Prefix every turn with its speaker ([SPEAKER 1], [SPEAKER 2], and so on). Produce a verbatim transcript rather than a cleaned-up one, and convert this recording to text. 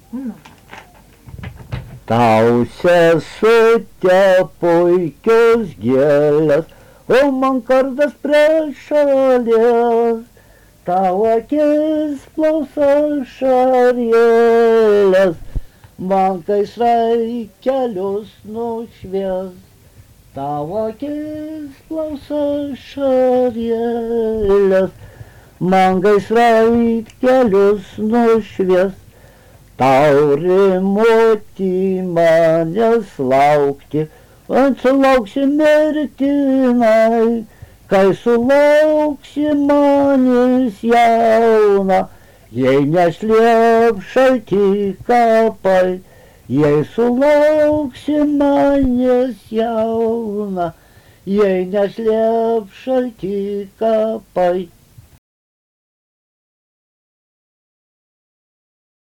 [SPEAKER 1] Nu.
[SPEAKER 2] Tau sesute puikios gėlės, o man kardas prie šalies. Tau akis plausa šarėlės, man gaisrai kelius nušvies. Tau akis plausa šarėlės, man gaisrai kelius nušvies. Tau rimoti manęs laukti, ant sulauksi mirtinai, kai sulauksi manęs jauna, jei neslėp šalti kapai, jei sulauksi manęs jauna, jei neslėp šalti kapai.